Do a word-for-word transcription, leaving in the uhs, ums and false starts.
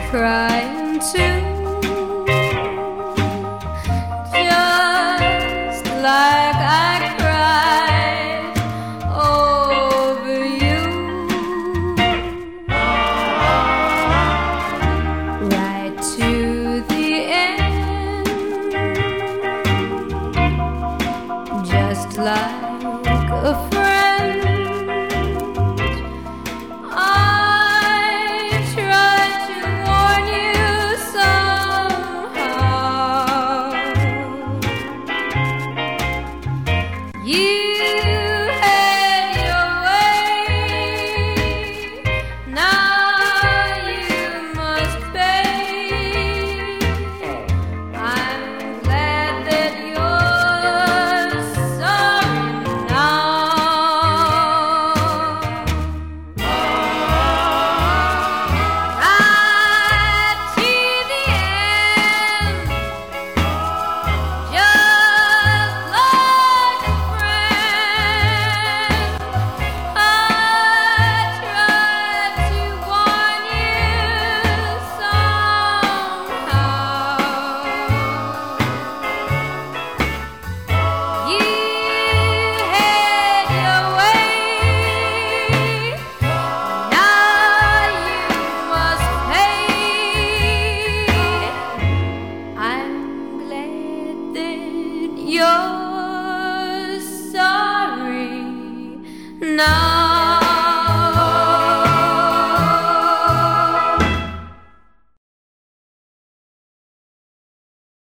crying too, just like I cried over you. Right to the end, just like a friend. You had your way, now you must pay. I'm glad that you're sorry now. Right to the end, just like a friend. I tried to warn you somehow. You had your way, now you must pay. I'm glad that you're